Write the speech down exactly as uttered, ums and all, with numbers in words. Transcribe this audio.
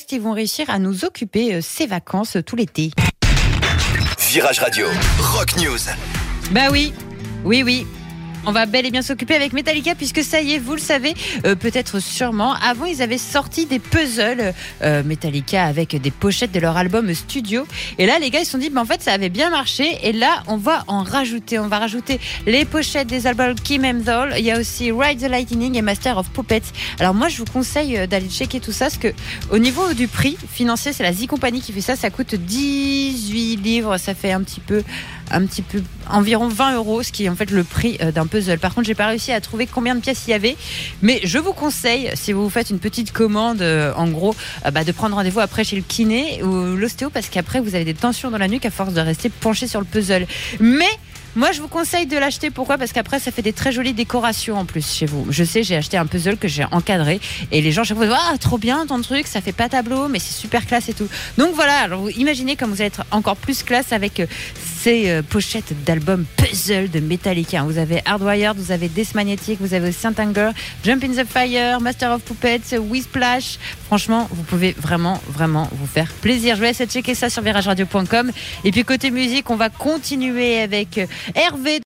podcast. Ils vont réussir à nous occuper euh, ces vacances euh, tout l'été. Virage Radio, Rock News. Bah oui, oui, oui. On va bel et bien s'occuper avec Metallica puisque ça y est, vous le savez, euh, peut-être sûrement. Avant, ils avaient sorti des puzzles euh, Metallica avec des pochettes de leur album studio. Et là, les gars, ils se sont dit, bah, en fait, ça avait bien marché. Et là, on va en rajouter. On va rajouter les pochettes des albums Kim Hemsworth. Il y a aussi Ride the Lightning et Master of Puppets. Alors moi, je vous conseille d'aller checker tout ça parce que au niveau du prix financier, c'est la Z Company qui fait ça. Ça coûte dix-huit livres. Ça fait un petit peu, un petit peu, environ vingt euros, ce qui est en fait le prix d'un puzzle. Par contre, j'ai pas réussi à trouver combien de pièces il y avait, mais je vous conseille, si vous faites une petite commande, euh, en gros, euh, bah, de prendre rendez-vous après chez le kiné ou l'ostéo, parce qu'après vous avez des tensions dans la nuque à force de rester penché sur le puzzle. Mais moi, je vous conseille de l'acheter. Pourquoi ? Parce qu'après, ça fait des très jolies décorations en plus chez vous. Je sais, j'ai acheté un puzzle que j'ai encadré et les gens chaque fois disent ah trop bien ton truc, ça fait pas tableau, mais c'est super classe et tout. Donc voilà. Alors vous imaginez comme vous allez être encore plus classe avec euh, ces euh, pochettes d'albums puzzle de Metallica. Vous avez Hardwired, vous avez Death Magnetic, vous avez Saint Anger, Jump in the Fire, Master of Puppets, Whiplash. Franchement, vous pouvez vraiment, vraiment vous faire plaisir. Je vous laisse checker ça sur virage radio point com. Et puis côté musique, on va continuer avec Hervé.